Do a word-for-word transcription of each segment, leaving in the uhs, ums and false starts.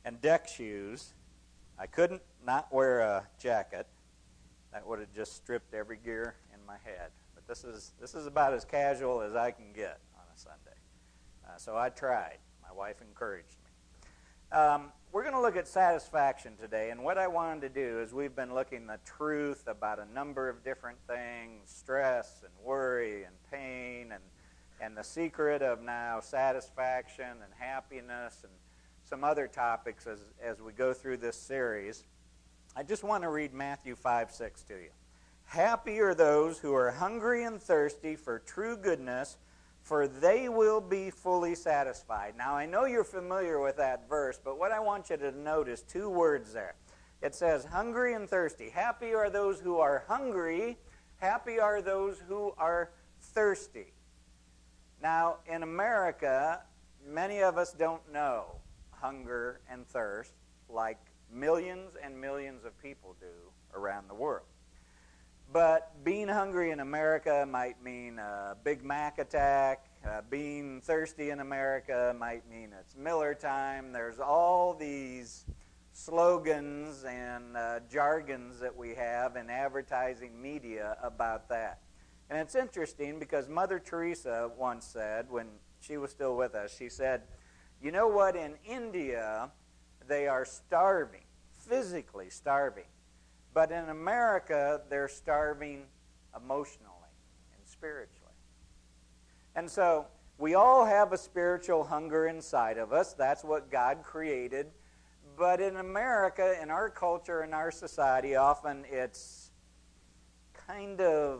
and deck shoes. I couldn't not wear a jacket. That would have just stripped every gear in my head. But this is this is about as casual as I can get on a Sunday. Uh, so I tried. My wife encouraged me. Um, we're going to look at satisfaction today, and what I wanted to do is we've been looking the truth about a number of different things, stress and worry and pain, and and the secret of now satisfaction and happiness and some other topics as, as we go through this series. I just want to read Matthew five six to you. Happy are those who are hungry and thirsty for true goodness, for they will be fully satisfied. Now, I know you're familiar with that verse, but what I want you to notice, two words there. It says hungry and thirsty. Happy are those who are hungry. Happy are those who are thirsty. Now, in America, many of us don't know hunger and thirst like millions and millions of people do around the world. But being hungry in America might mean a Big Mac attack. Uh, being thirsty in America might mean it's Miller time. There's all these slogans and uh, jargons that we have in advertising media about that. And it's interesting because Mother Teresa once said, when she was still with us, she said, you know what, in India, they are starving, physically starving. But in America, they're starving emotionally and spiritually. And so we all have a spiritual hunger inside of us. That's what God created. But in America, in our culture, in our society, often it's kind of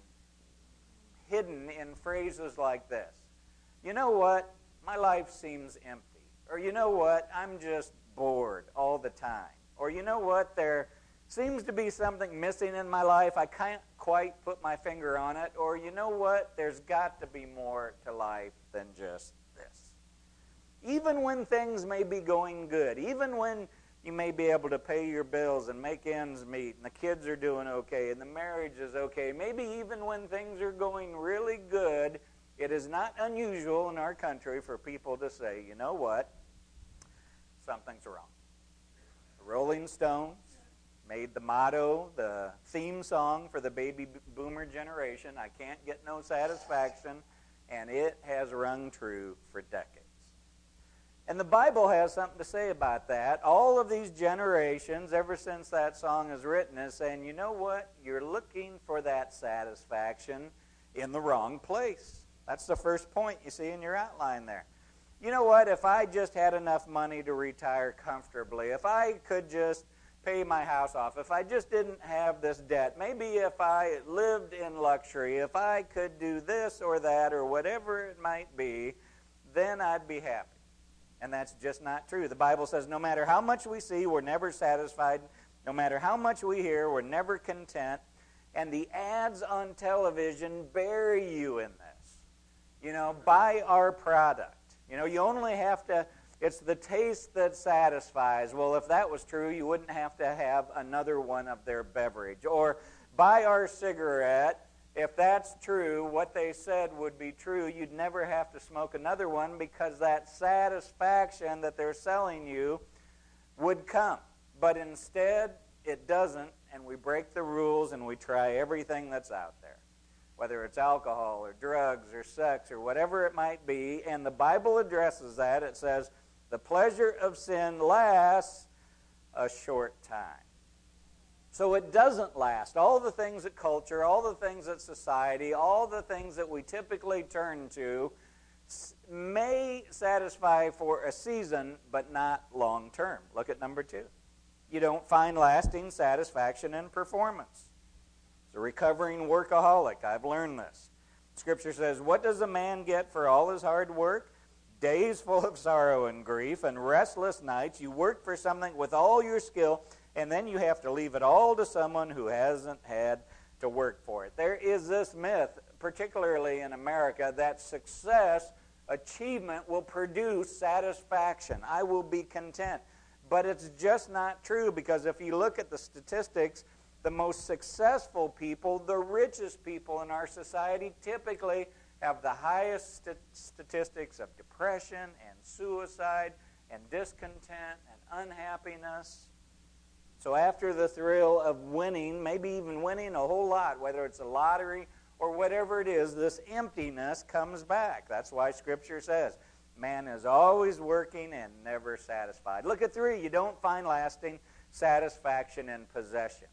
hidden in phrases like this. You know what? My life seems empty. Or you know what? I'm just bored all the time. Or you know what? There seems to be something missing in my life. I can't quite put my finger on it. Or you know what? There's got to be more to life than just this. Even when things may be going good, even when you may be able to pay your bills and make ends meet, and the kids are doing okay, and the marriage is okay, maybe even when things are going really good, it is not unusual in our country for people to say, you know what? Something's wrong. The Rolling Stones made the motto, the theme song for the baby boomer generation, I can't get no satisfaction, and it has rung true for decades. And the Bible has something to say about that. All of these generations, ever since that song is written, is saying, you know what? You're looking for that satisfaction in the wrong place. That's the first point you see in your outline there. You know what? If I just had enough money to retire comfortably, if I could just pay my house off, if I just didn't have this debt, maybe if I lived in luxury, if I could do this or that or whatever it might be, then I'd be happy. And that's just not true. The Bible says no matter how much we see, we're never satisfied. No matter how much we hear, we're never content. And the ads on television bury you in this. You know, buy our product. You know, you only have to, it's the taste that satisfies. Well, if that was true, you wouldn't have to have another one of their beverage. Or buy our cigarette. If that's true, what they said would be true, you'd never have to smoke another one because that satisfaction that they're selling you would come. But instead, it doesn't, and we break the rules and we try everything that's out there, whether it's alcohol or drugs or sex or whatever it might be. And the Bible addresses that. It says, the pleasure of sin lasts a short time. So it doesn't last. All the things that culture, all the things that society, all the things that we typically turn to may satisfy for a season, but not long term. Look at number two. You don't find lasting satisfaction in performance. As a recovering workaholic, I've learned this. Scripture says, what does a man get for all his hard work? Days full of sorrow and grief and restless nights. You work for something with all your skill, and then you have to leave it all to someone who hasn't had to work for it. There is this myth, particularly in America, that success, achievement will produce satisfaction. I will be content. But it's just not true, because if you look at the statistics, the most successful people, the richest people in our society, typically have the highest st- statistics of depression and suicide and discontent and unhappiness. So after the thrill of winning, maybe even winning a whole lot, whether it's a lottery or whatever it is, this emptiness comes back. That's why Scripture says, man is always working and never satisfied. Look at three. You don't find lasting satisfaction in possessions.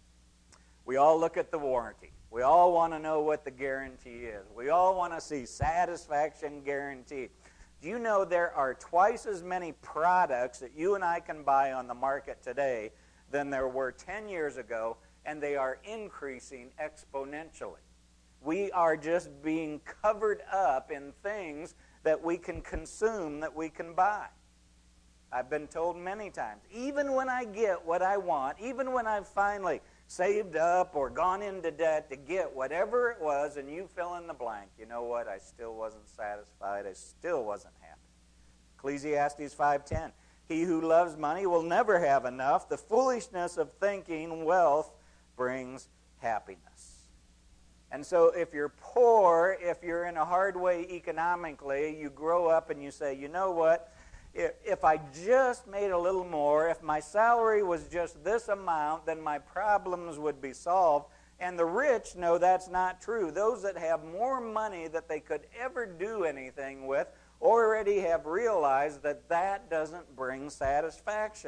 We all look at the warranty. We all want to know what the guarantee is. We all want to see satisfaction guaranteed. Do you know there are twice as many products that you and I can buy on the market today than there were ten years ago, and they are increasing exponentially? We are just being covered up in things that we can consume, that we can buy. I've been told many times, even when I get what I want, even when I've finally saved up or gone into debt to get whatever it was, and you fill in the blank, you know what? I still wasn't satisfied. I still wasn't happy. Ecclesiastes five ten, he who loves money will never have enough. The foolishness of thinking wealth brings happiness. And so if you're poor, if you're in a hard way economically, you grow up and you say, you know what? If, if I just made a little more, if my salary was just this amount, then my problems would be solved. And the rich know that's not true. Those that have more money that they could ever do anything with already have realized that that doesn't bring satisfaction.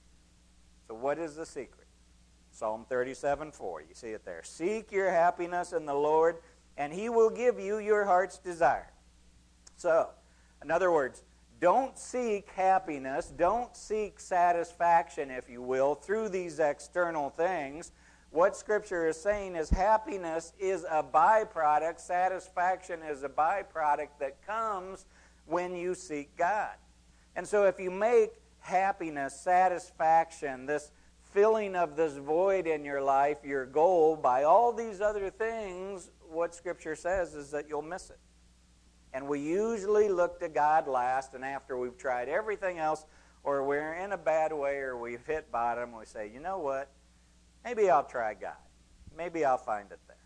So what is the secret? Psalm thirty-seven four, you see it there. Seek your happiness in the Lord, and He will give you your heart's desire. So, in other words, don't seek happiness, don't seek satisfaction, if you will, through these external things. What Scripture is saying is happiness is a byproduct, satisfaction is a byproduct that comes when you seek God. And so if you make happiness, satisfaction, this filling of this void in your life, your goal, by all these other things, what Scripture says is that you'll miss it. And we usually look to God last, and after we've tried everything else, or we're in a bad way, or we've hit bottom, we say, you know what? Maybe I'll try God. Maybe I'll find it there.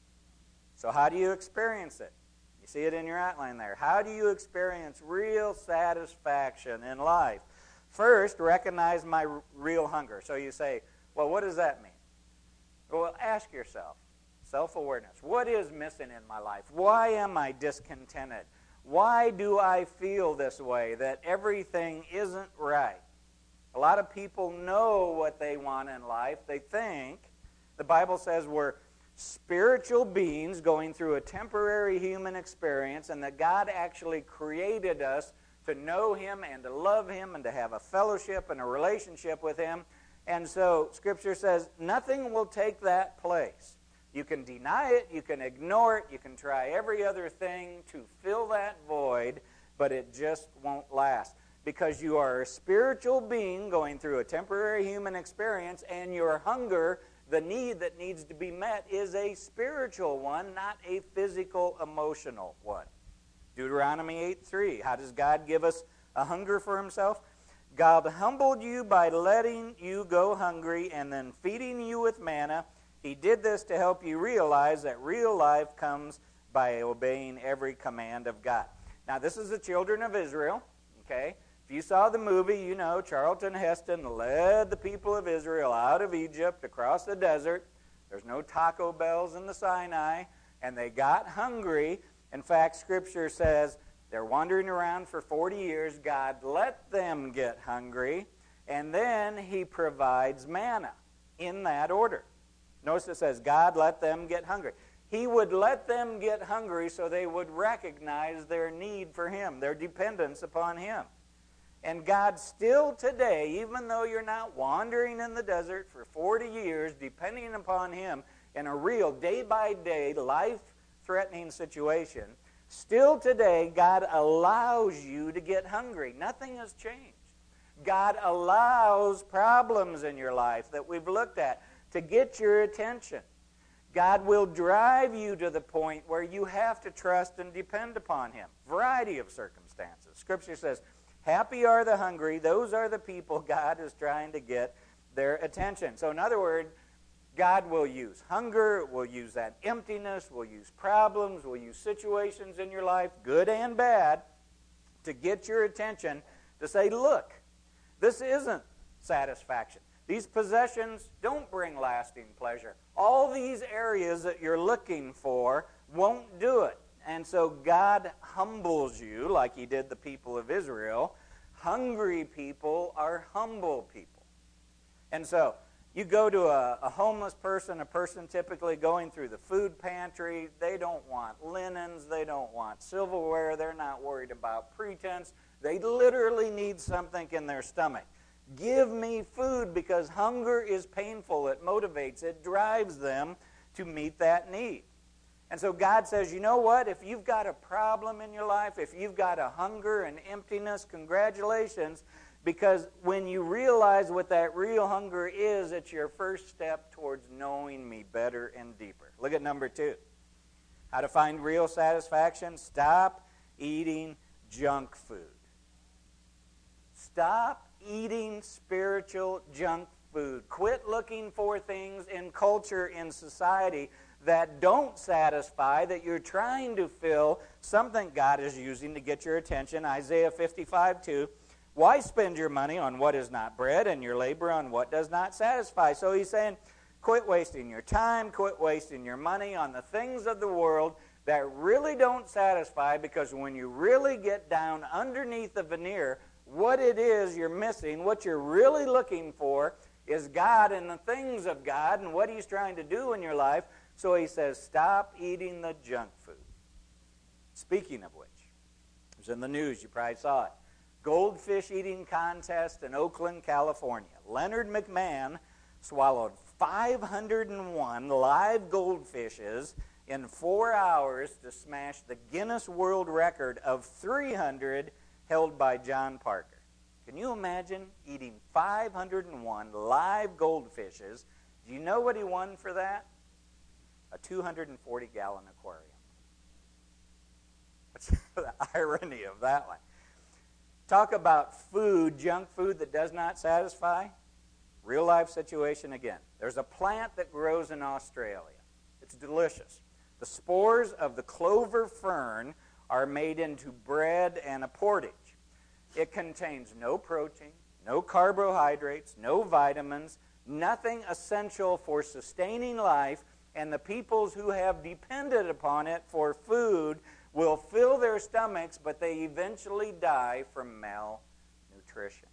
So how do you experience it? You see it in your outline there. How do you experience real satisfaction in life? First, recognize my real hunger. So you say, well, what does that mean? Well, ask yourself, self-awareness. What is missing in my life? Why am I discontented? Why do I feel this way, that everything isn't right? A lot of people know what they want in life. They think, the Bible says we're spiritual beings going through a temporary human experience, and that God actually created us to know Him and to love Him and to have a fellowship and a relationship with Him. And so Scripture says nothing will take that place. You can deny it, you can ignore it, you can try every other thing to fill that void, but it just won't last. Because you are a spiritual being going through a temporary human experience, and your hunger, the need that needs to be met, is a spiritual one, not a physical, emotional one. Deuteronomy eight three. How does God give us a hunger for Himself? God humbled you by letting you go hungry and then feeding you with manna. He did this to help you realize that real life comes by obeying every command of God. Now, this is the children of Israel, okay? If you saw the movie, you know Charlton Heston led the people of Israel out of Egypt across the desert. There's no Taco Bells in the Sinai, and they got hungry. In fact, Scripture says they're wandering around for forty years. God let them get hungry, and then He provides manna in that order. Notice it says God let them get hungry. He would let them get hungry so they would recognize their need for Him, their dependence upon Him. And God still today, even though you're not wandering in the desert for forty years, depending upon Him in a real day-by-day, life-threatening situation, still today, God allows you to get hungry. Nothing has changed. God allows problems in your life that we've looked at to get your attention. God will drive you to the point where you have to trust and depend upon Him. Variety of circumstances. Scripture says, happy are the hungry. Those are the people God is trying to get their attention. So in other words, God will use hunger, will use that emptiness, will use problems, will use situations in your life, good and bad, to get your attention, to to say, look, this isn't satisfaction. These possessions don't bring lasting pleasure. All these areas that you're looking for won't do it. And so God humbles you like he did the people of Israel. Hungry people are humble people. And so you go to a, a homeless person, a person typically going through the food pantry. They don't want linens. They don't want silverware. They're not worried about pretense. They literally need something in their stomach. Give me food, because hunger is painful. It motivates. It drives them to meet that need. And so God says, you know what? If you've got a problem in your life, if you've got a hunger and emptiness, congratulations, because when you realize what that real hunger is, it's your first step towards knowing me better and deeper. Look at number two. How to find real satisfaction? Stop eating junk food. Stop eating spiritual junk food. Quit looking for things in culture, in society, that don't satisfy, that you're trying to fill something God is using to get your attention. Isaiah fifty-five two. Why spend your money on what is not bread and your labor on what does not satisfy? So he's saying, quit wasting your time, quit wasting your money on the things of the world that really don't satisfy, because when you really get down underneath the veneer, what it is you're missing, what you're really looking for, is God and the things of God and what he's trying to do in your life. So he says, stop eating the junk food. Speaking of which, it was in the news, you probably saw it. Goldfish eating contest in Oakland, California. Leonard McMahon swallowed five hundred one live goldfishes in four hours to smash the Guinness World Record of three hundred held by John Parker. Can you imagine eating five hundred one live goldfishes? Do you know what he won for that? A two hundred forty gallon aquarium. What's the irony of that one? Talk about food, junk food that does not satisfy. Real life situation again. There's a plant that grows in Australia. It's delicious. The spores of the clover fern are made into bread and a porridge. It contains no protein, no carbohydrates, no vitamins, nothing essential for sustaining life, and the peoples who have depended upon it for food will fill their stomachs, but they eventually die from malnutrition.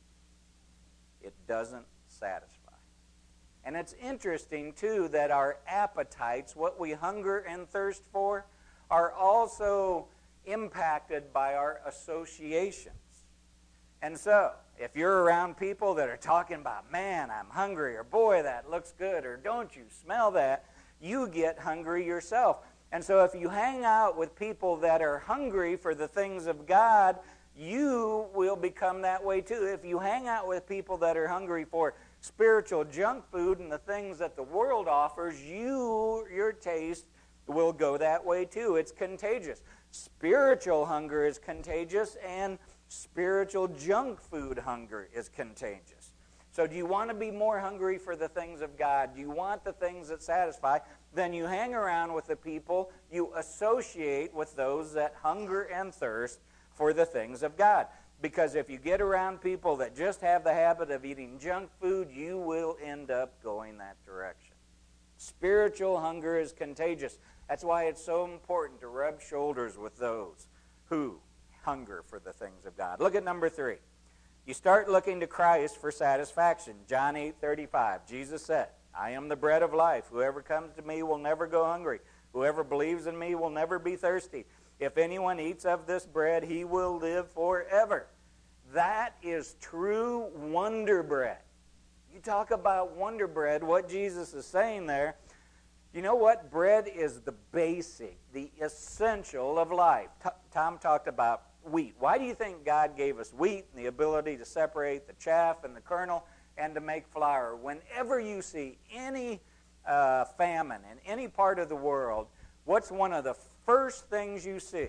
It doesn't satisfy. And it's interesting, too, that our appetites, what we hunger and thirst for, are also impacted by our associations. And so, if you're around people that are talking about, man, I'm hungry, or boy, that looks good, or don't you smell that, you get hungry yourself. And so if you hang out with people that are hungry for the things of God, you will become that way too. If you hang out with people that are hungry for spiritual junk food and the things that the world offers, you, your taste will go that way too. It's contagious. Spiritual hunger is contagious, and spiritual junk food hunger is contagious. So do you want to be more hungry for the things of God? Do you want the things that satisfy? Then you hang around with the people, you associate with those that hunger and thirst for the things of God. Because if you get around people that just have the habit of eating junk food, you will end up going that direction. Spiritual hunger is contagious. That's why it's so important to rub shoulders with those who hunger for the things of God. Look at number three. You start looking to Christ for satisfaction. John eight thirty-five, Jesus said, I am the bread of life. Whoever comes to me will never go hungry. Whoever believes in me will never be thirsty. If anyone eats of this bread, he will live forever. That is true wonder bread. You talk about wonder bread, what Jesus is saying there, you know what? Bread is the basic, the essential of life. T- Tom talked about wheat. Why do you think God gave us wheat and the ability to separate the chaff and the kernel and to make flour? Whenever you see any uh, famine in any part of the world, what's one of the first things you see?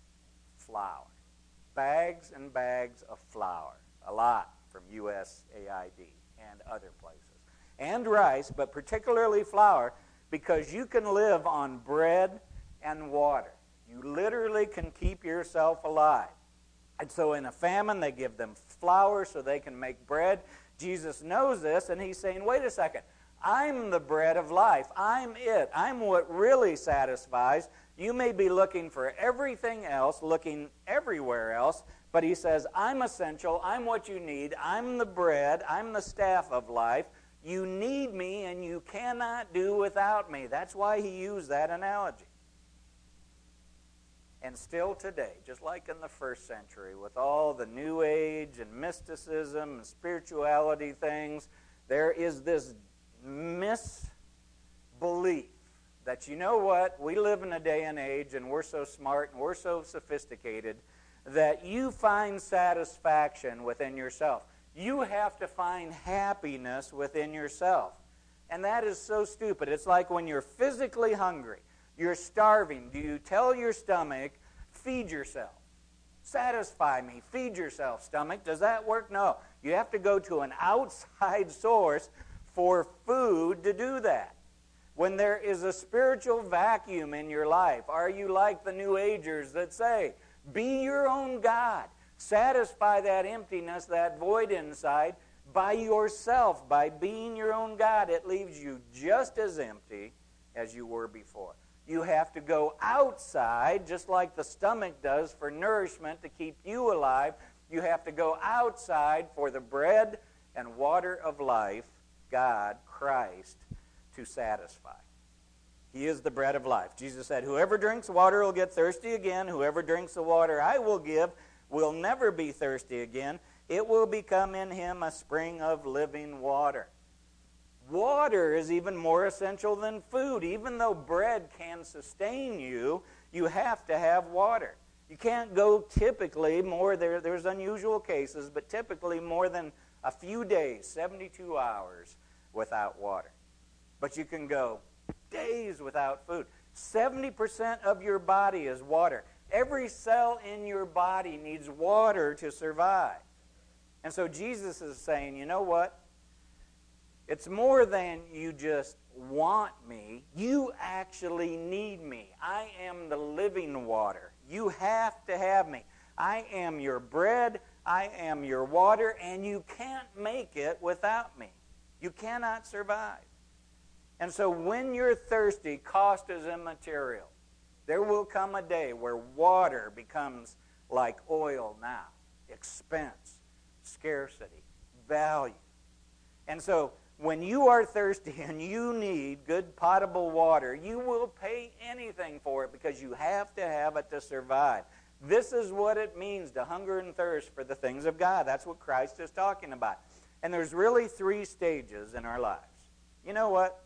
Flour. Bags and bags of flour. A lot from U S A I D and other places. And rice, but particularly flour, because you can live on bread and water. You literally can keep yourself alive. And so in a famine, they give them flour so they can make bread. Jesus knows this, and he's saying, wait a second. I'm the bread of life. I'm it. I'm what really satisfies. You may be looking for everything else, looking everywhere else, but he says, I'm essential. I'm what you need. I'm the bread. I'm the staff of life. You need me, and you cannot do without me. That's why he used that analogy. And still today, just like in the first century, with all the New Age and mysticism and spirituality things, there is this misbelief that, you know what, we live in a day and age and we're so smart and we're so sophisticated that you find satisfaction within yourself. You have to find happiness within yourself. And that is so stupid. It's like when you're physically hungry, you're starving. Do you tell your stomach, feed yourself? Satisfy me. Feed yourself, stomach. Does that work? No. You have to go to an outside source for food to do that. When there is a spiritual vacuum in your life, are you like the New Agers that say, be your own God. Satisfy that emptiness, that void inside by yourself, by being your own God. It leaves you just as empty as you were before. You have to go outside, just like the stomach does for nourishment to keep you alive. You have to go outside for the bread and water of life, God, Christ, to satisfy. He is the bread of life. Jesus said, whoever drinks water will get thirsty again. Whoever drinks the water I will give will never be thirsty again. It will become in him a spring of living water. Water is even more essential than food. Even though bread can sustain you, you have to have water. You can't go typically more, there, there's unusual cases, but typically more than a few days, seventy-two hours, without water. But you can go days without food. seventy percent of your body is water. Every cell in your body needs water to survive. And so Jesus is saying, you know what? It's more than you just want me. You actually need me. I am the living water. You have to have me. I am your bread. I am your water. And you can't make it without me. You cannot survive. And so when you're thirsty, cost is immaterial. There will come a day where water becomes like oil now. Expense, scarcity, value. And so when you are thirsty and you need good potable water, you will pay anything for it because you have to have it to survive. This is what it means to hunger and thirst for the things of God. That's what Christ is talking about. And there's really three stages in our lives. You know what?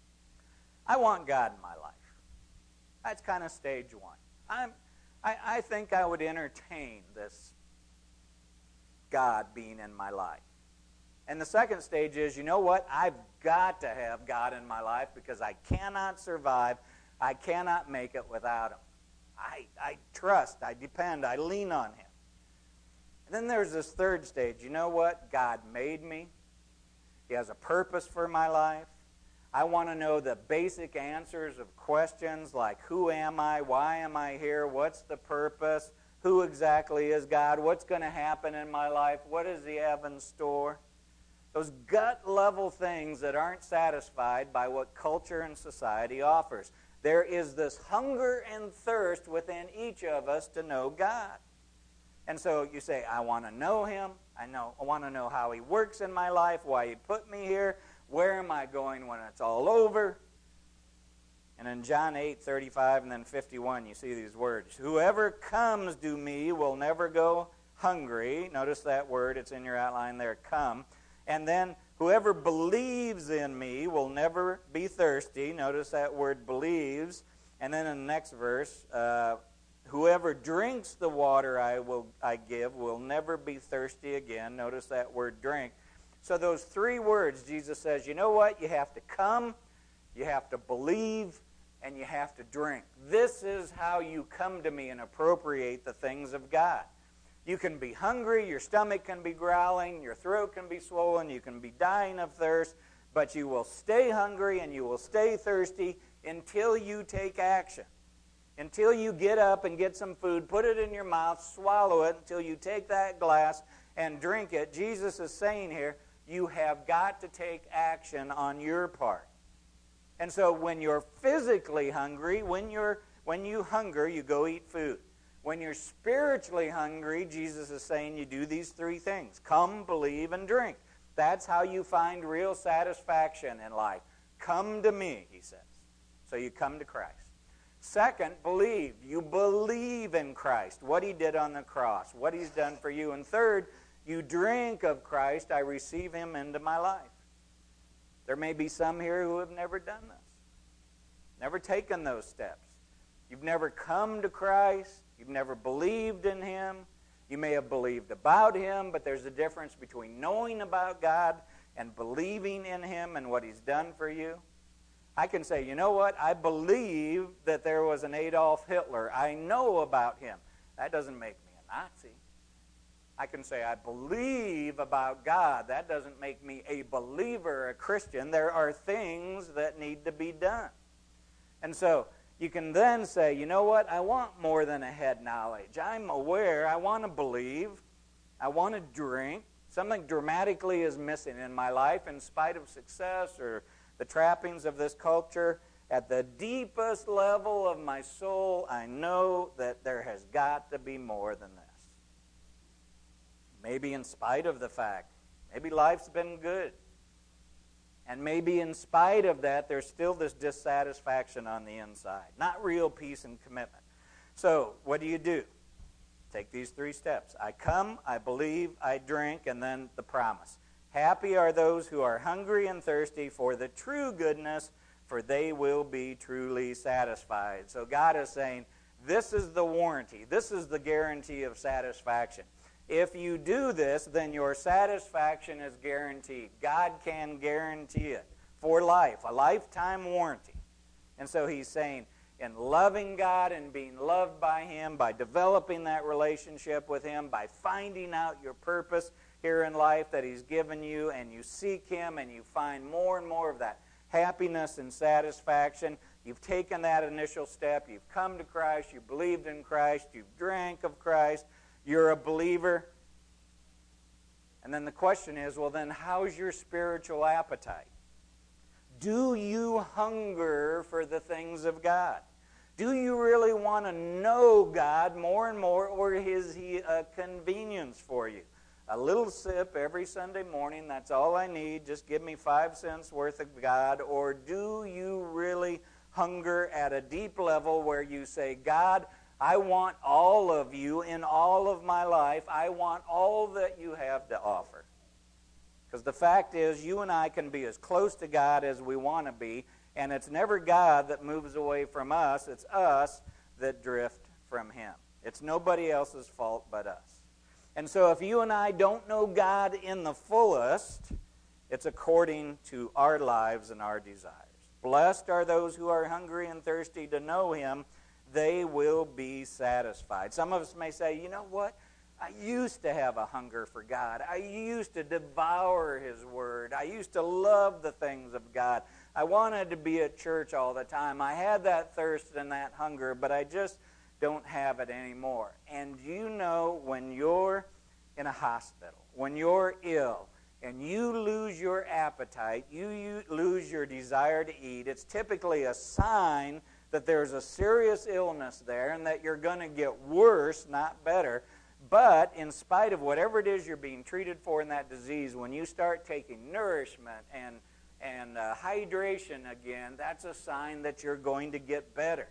I want God in my life. That's kind of stage one. I'm, I, I think I would entertain this God being in my life. And the second stage is, you know what? I've got to have God in my life because I cannot survive. I cannot make it without Him. I, I trust, I depend, I lean on Him. And then there's this third stage. You know what? God made me. He has a purpose for my life. I want to know the basic answers of questions like, who am I? Why am I here? What's the purpose? Who exactly is God? What's going to happen in my life? What does He have in store? Those gut-level things that aren't satisfied by what culture and society offers. There is this hunger and thirst within each of us to know God. And so you say, I want to know Him. I know. I want to know how He works in my life, why He put me here. Where am I going when it's all over? And in John eight, thirty-five and then fifty-one, you see these words. Whoever comes to me will never go hungry. Notice that word. It's in your outline there, come. And then whoever believes in me will never be thirsty. Notice that word believes. And then in the next verse, uh, whoever drinks the water I will I give will never be thirsty again. Notice that word drink. So those three words, Jesus says, you know what? You have to come, you have to believe, and you have to drink. This is how you come to me and appropriate the things of God. You can be hungry, your stomach can be growling, your throat can be swollen, you can be dying of thirst, but you will stay hungry and you will stay thirsty until you take action. Until you get up and get some food, put it in your mouth, swallow it, until you take that glass and drink it. Jesus is saying here, you have got to take action on your part. And so when you're physically hungry, when you're when you hunger, you go eat food. When you're spiritually hungry, Jesus is saying you do these three things. Come, believe, and drink. That's how you find real satisfaction in life. Come to me, he says. So you come to Christ. Second, believe. You believe in Christ, what he did on the cross, what he's done for you. And third, you drink of Christ. I receive him into my life. There may be some here who have never done this, never taken those steps. You've never come to Christ. You've never believed in him. You may have believed about him, but there's a difference between knowing about God and believing in him and what he's done for you. I can say, you know what? I believe that there was an Adolf Hitler. I know about him. That doesn't make me a Nazi. I can say, I believe about God. That doesn't make me a believer, a Christian. There are things that need to be done. And so you can then say, you know what? I want more than a head knowledge. I'm aware. I want to believe. I want to drink. Something dramatically is missing in my life in spite of success or the trappings of this culture. At the deepest level of my soul, I know that there has got to be more than this. Maybe in spite of the fact, maybe life's been good. And maybe in spite of that, there's still this dissatisfaction on the inside. Not real peace and commitment. So, what do you do? Take these three steps. I come, I believe, I drink, and then the promise. Happy are those who are hungry and thirsty for the true goodness, for they will be truly satisfied. So God is saying, this is the warranty. This is the guarantee of satisfaction. If you do this, then your satisfaction is guaranteed. God can guarantee it for life, a lifetime warranty. And so he's saying, in loving God and being loved by him, by developing that relationship with him, by finding out your purpose here in life that he's given you, and you seek him and you find more and more of that happiness and satisfaction. You've taken that initial step. You've come to Christ. You've believed in Christ. You've drank of Christ. You're a believer. And then the question is, well, then how's your spiritual appetite? Do you hunger for the things of God? Do you really want to know God more and more, or is he a convenience for you? A little sip every Sunday morning, that's all I need. Just give me five cents worth of God. Or do you really hunger at a deep level where you say, God, I want all of you in all of my life. I want all that you have to offer. Because the fact is, you and I can be as close to God as we want to be, and it's never God that moves away from us. It's us that drift from him. It's nobody else's fault but us. And so if you and I don't know God in the fullest, it's according to our lives and our desires. Blessed are those who are hungry and thirsty to know him. They will be satisfied. Some of us may say, you know what? I used to have a hunger for God. I used to devour his word. I used to love the things of God. I wanted to be at church all the time. I had that thirst and that hunger, but I just don't have it anymore. And you know, when you're in a hospital, when you're ill, and you lose your appetite, you, you lose your desire to eat, it's typically a sign that there's a serious illness there and that you're going to get worse, not better. But in spite of whatever it is you're being treated for in that disease, when you start taking nourishment and, and uh, hydration again, that's a sign that you're going to get better.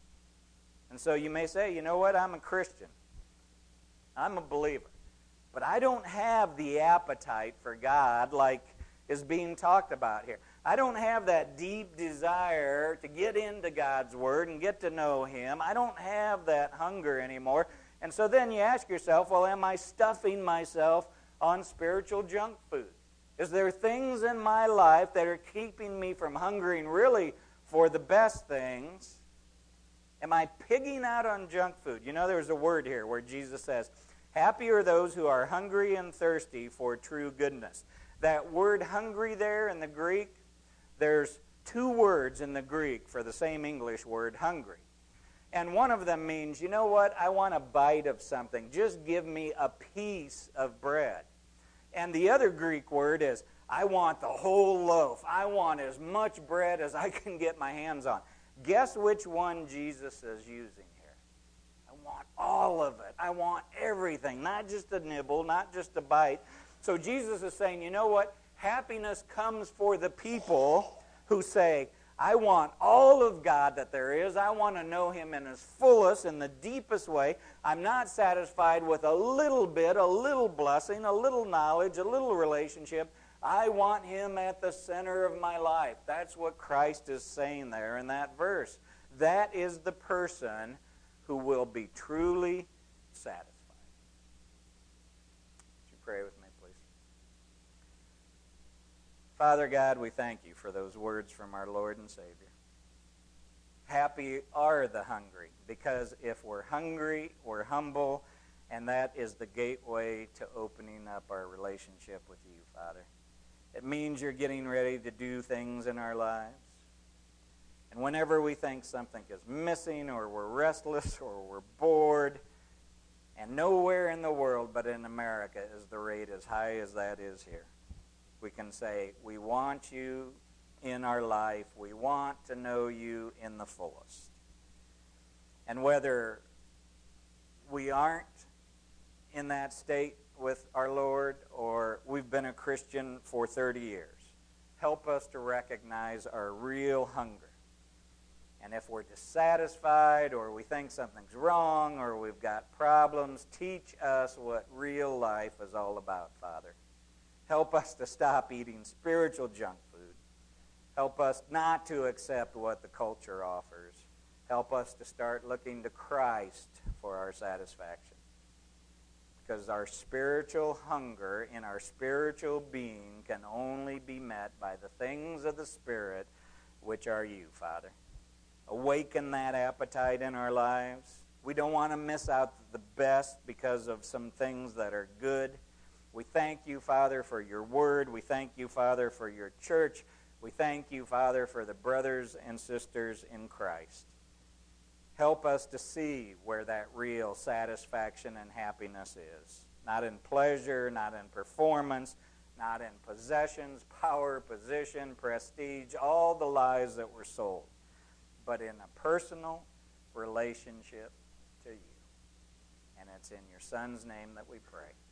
And so you may say, you know what, I'm a Christian. I'm a believer. But I don't have the appetite for God like is being talked about here. I don't have that deep desire to get into God's Word and get to know him. I don't have that hunger anymore. And so then you ask yourself, well, am I stuffing myself on spiritual junk food? Is there things in my life that are keeping me from hungering really for the best things? Am I pigging out on junk food? You know, there's a word here where Jesus says, happy are those who are hungry and thirsty for true goodness. That word hungry there in the Greek, there's two words in the Greek for the same English word, hungry. And one of them means, you know what, I want a bite of something. Just give me a piece of bread. And the other Greek word is, I want the whole loaf. I want as much bread as I can get my hands on. Guess which one Jesus is using here? I want all of it. I want everything, not just a nibble, not just a bite. So Jesus is saying, you know what? Happiness comes for the people who say, I want all of God that there is. I want to know Him in His fullest, in the deepest way. I'm not satisfied with a little bit, a little blessing, a little knowledge, a little relationship. I want Him at the center of my life. That's what Christ is saying there in that verse. That is the person who will be truly satisfied. Would you pray with me, please? Father God, we thank you for those words from our Lord and Savior. Happy are the hungry, because if we're hungry, we're humble, and that is the gateway to opening up our relationship with you, Father. It means you're getting ready to do things in our lives. And whenever we think something is missing, or we're restless, or we're bored, and nowhere in the world but in America is the rate as high as that is here, we can say, we want you in our life. We want to know you in the fullest. And whether we aren't in that state with our Lord, or we've been a Christian for thirty years, help us to recognize our real hunger. And if we're dissatisfied, or we think something's wrong, or we've got problems, teach us what real life is all about, Father. Help us to stop eating spiritual junk food. Help us not to accept what the culture offers. Help us to start looking to Christ for our satisfaction. Because our spiritual hunger in our spiritual being can only be met by the things of the Spirit, which are you, Father. Awaken that appetite in our lives. We don't want to miss out the best because of some things that are good. We thank you, Father, for your word. We thank you, Father, for your church. We thank you, Father, for the brothers and sisters in Christ. Help us to see where that real satisfaction and happiness is. Not in pleasure, not in performance, not in possessions, power, position, prestige, all the lies that were sold, but in a personal relationship to you. And it's in your Son's name that we pray.